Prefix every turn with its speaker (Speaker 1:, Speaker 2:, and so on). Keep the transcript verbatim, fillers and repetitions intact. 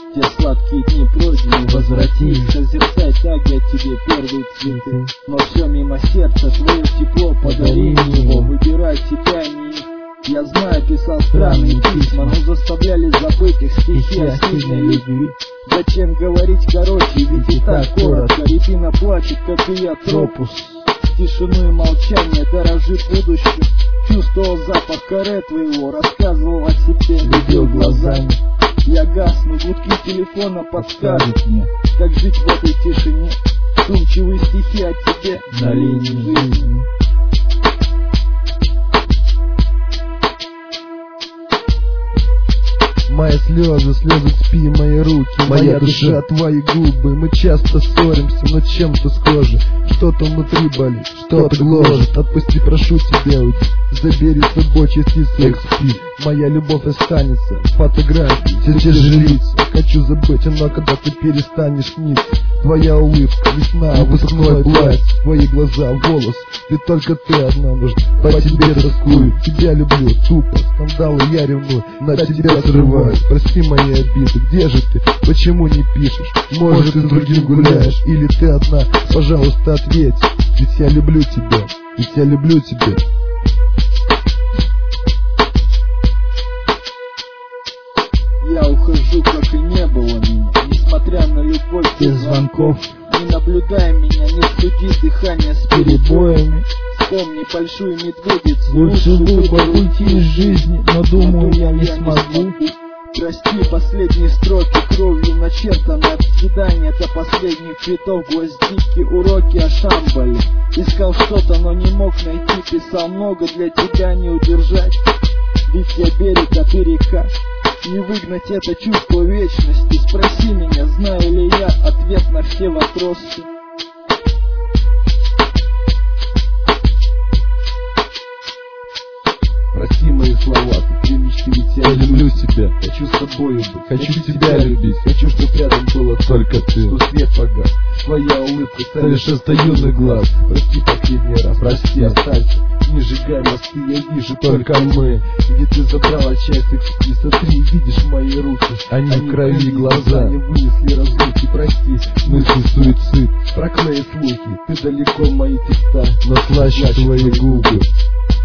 Speaker 1: Те сладкие дни пройдены, возврати. Созерцай так я тебе первые цветы, но все мимо сердца, твое тепло подари его. Выбирай тебя, не их. Я знаю, писал странные письма, но заставляли забыть их стихи о сильной любви. Зачем говорить короче, ведь и так коротко. Рябина плачет, как и я, тропус. Тишину и молчание, дорожи будущим. Чувствовал запах каре твоего, рассказывал о себе, видел глазами. Я гасну, гудки телефона подскажут мне, как жить в этой тишине. Вдумчивые стихи о тебе на линии жизни.
Speaker 2: Мои слезы, слезы спи, мои руки, моя душа, твои губы. Мы часто ссоримся, но чем-то схожи. Что-то внутри болит, что-то гложет. Отпусти, прошу тебя, уйти. Забери с собой частицу экспи. Моя любовь останется, фотографии, все те же лица. Хочу забыть, но когда ты перестанешь сниться. Твоя улыбка, весна, выпускной платье, твои глаза, волос. Ведь только ты одна нужна, по тебе тоскую. Тебя люблю, тупо, скандалы я ревную, на тебя срываю. Прости мои обиды, где же ты? Почему не пишешь? Может, ты с другим гуляешь? Или ты одна? Пожалуйста, ответь. Ведь я люблю тебя, ведь я люблю тебя.
Speaker 1: Я ухожу, как и не было меня, несмотря на любовь без звонков. Не наблюдай меня, не суди, дыхание с перебоями. Вспомни большую медведицу.
Speaker 3: Лучший выбор уйти из жизни, но думаю, я не смогу.
Speaker 1: Прости, последние строки кровью начертаны. От свидания до последних цветов, гвоздики, уроки о Шамбале. Искал что-то, но не мог найти. Писал много, для тебя не удержать. Ведь я берег, а ты река. Не выгнать это чувство вечности. Спроси меня, знаю ли я ответ на все вопросы.
Speaker 2: Прости мои слова, ты примечки, ведь я люблю тебя. Хочу с тобой быть, хочу тебя любить. Хочу, чтоб рядом было только ты. Что свет погас, твоя улыбка ставишь до юных глаз. Прости последний раз, прости, останься. Не сжигай мосты, я вижу только мы. Ведь ты забрала часть экспи. Смотри, видишь мои руки, они, они в крови, глаза не вынесли разлуки. Прости, мысли суицид, проклеи слухи. Ты далеко, мои текста, но слаще твои губы.